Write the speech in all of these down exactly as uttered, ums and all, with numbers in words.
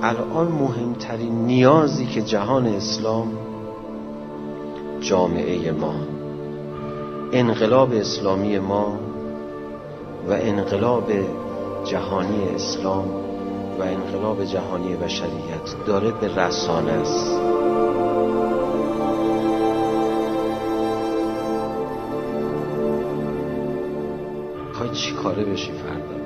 الان مهمترین نیازی که جهان اسلام، جامعه ما، انقلاب اسلامی ما و انقلاب جهانی اسلام و انقلاب جهانی بشریت داره به رسانه است. میخوای چی کاره بشی فردا؟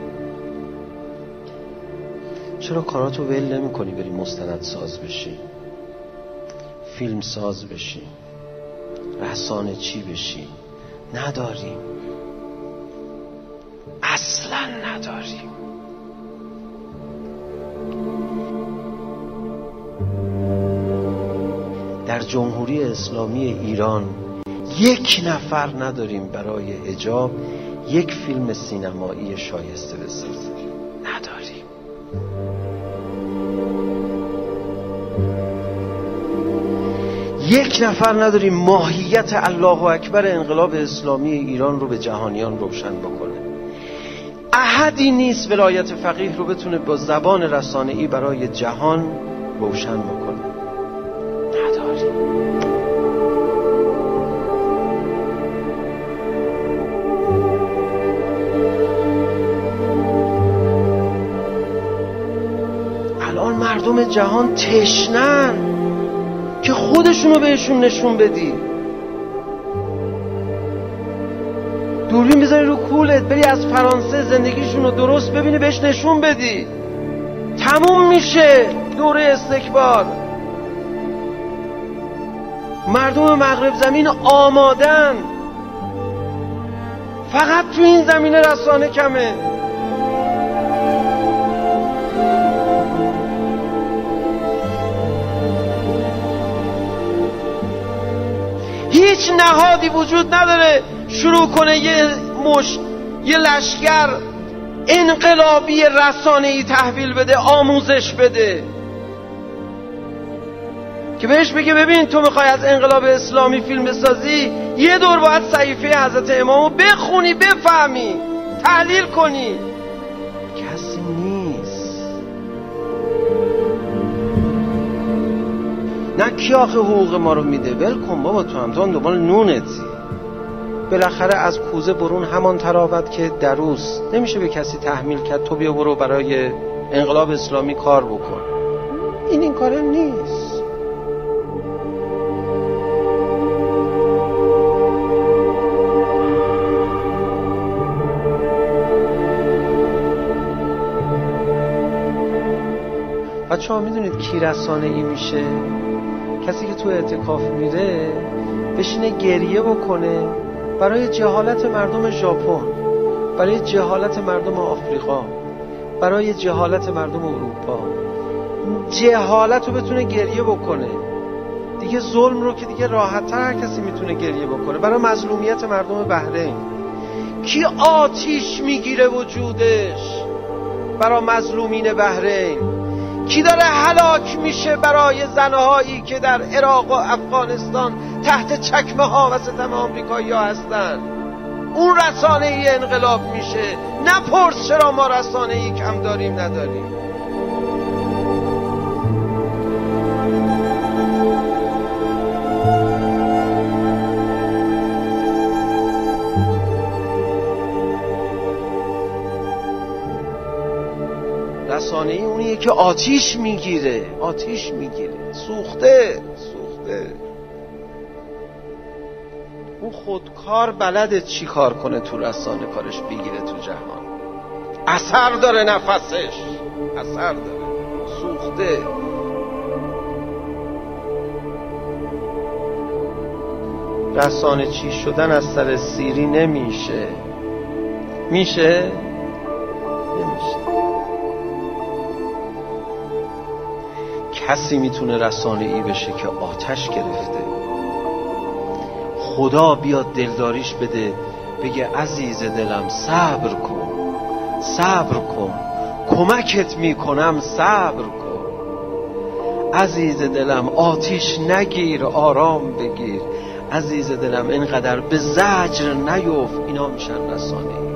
چرا کاراتو ول نمی کنی بری مستند ساز بشی، فیلم ساز بشی، رسانه چی بشی؟ نداریم، اصلا نداریم. در جمهوری اسلامی ایران یک نفر نداریم برای حجاب یک فیلم سینمایی شایسته بسازه. نداریم. یک نفر نداریم ماهیت الله اکبر انقلاب اسلامی ایران رو به جهانیان روشن بکنه. احدی نیست ولایت فقیه رو بتونه با زبان رسانه‌ای برای جهان روشن بکنه. نداریم. الان مردم جهان تشنن که خودشونو بهشون نشون بدی. دوربین بذاری رو کولت، بری از فرانسه زندگیشونو درست ببینی، بهش نشون بدی. تموم میشه دوره استکبار. مردم مغرب زمین آمادن، فقط تو این زمینه رسانه کمه. هیچ نهادی وجود نداره شروع کنه یه مش یه لشکر انقلابی رسانه‌ای تحویل بده، آموزش بده، که بهش بگه ببین تو میخوای از انقلاب اسلامی فیلم بسازی، یه دور باید صحیفه حضرت امامو بخونی، بفهمی، تحلیل کنی. کسی نیست. نه کی آخه حقوق ما رو میده؟ ول کن بابا، تو هم تو هم دنبال نونتی. بالاخره از کوزه برون همان تراود که دروست. نمیشه به کسی تحمیل کرد تو بیا برو برای انقلاب اسلامی کار بکن. این این کاره نیست. بچه ها میدونید کی رسانه ای میشه؟ کسی که تو اعتکاف میره بشینه گریه بکنه برای جهالت مردم ژاپن، برای جهالت مردم آفریقا، برای جهالت مردم اروپا. جهالت رو بتونه گریه بکنه دیگه. ظلم رو که دیگه راحت‌تر هر کسی میتونه گریه بکنه. برای مظلومیت مردم بحرین کی آتیش میگیره وجودش؟ برای مظلومین بحرین. کی داره هلاک میشه برای زنهایی که در عراق و افغانستان تحت چکمه ها و ستم آمریکایی ها هستن؟ اون رسانه ای انقلاب میشه. نپرس چرا ما رسانه ای کم داریم نداریم. رسانه ای اونیه که آتیش میگیره، آتیش میگیره، سوخته سوخته. اون خودکار بلده چی کار کنه تو رسانه، کارش بگیره تو جهان. اثر داره، نفسش اثر داره، سوخته. رسانه چی شدن از سر سیری نمیشه. میشه؟ نمیشه. کسی میتونه رسانه ای بشه که آتش گرفته. خدا بیاد دلداریش بده، بگه عزیز دلم صبر کن، صبر کن، کمکت میکنم، صبر کن. عزیز دلم آتیش نگیر، آرام بگیر. عزیز دلم اینقدر به زجر نیفت. اینا میشن رسانه ای.